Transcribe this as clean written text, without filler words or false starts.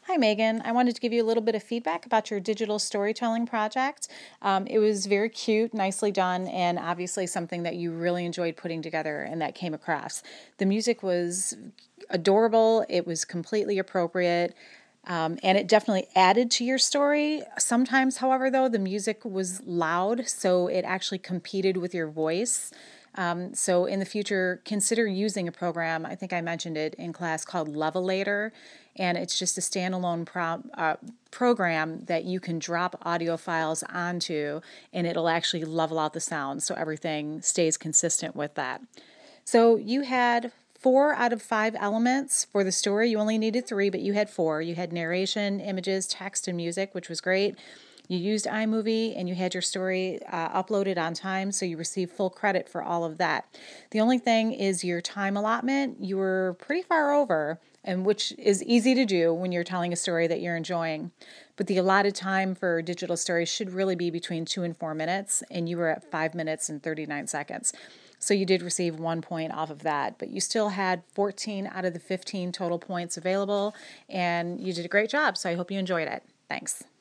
Hi, Megan. I wanted to give you a little bit of feedback about your digital storytelling project. It was very cute, nicely done, and obviously something that you really enjoyed putting together and that came across. The music was adorable, it was completely appropriate, and it definitely added to your story. Sometimes, however, though, the music was loud, so it actually competed with your voice. So in the future, consider using a program. I think I mentioned it in class called Levelator, and it's just a standalone program that you can drop audio files onto, and it'll actually level out the sound so everything stays consistent with that. So you had 4 out of 5 elements for the story. You only needed 3, but you had 4. You had narration, images, text, and music, which was great. You used iMovie and you had your story uploaded on time, so you received full credit for all of that. The only thing is your time allotment. You were pretty far over, and which is easy to do when you're telling a story that you're enjoying. But the allotted time for digital stories should really be between 2 and 4 minutes, and you were at 5 minutes and 39 seconds. So you did receive 1 point off of that, but you still had 14 out of the 15 total points available, and you did a great job. So I hope you enjoyed it. Thanks.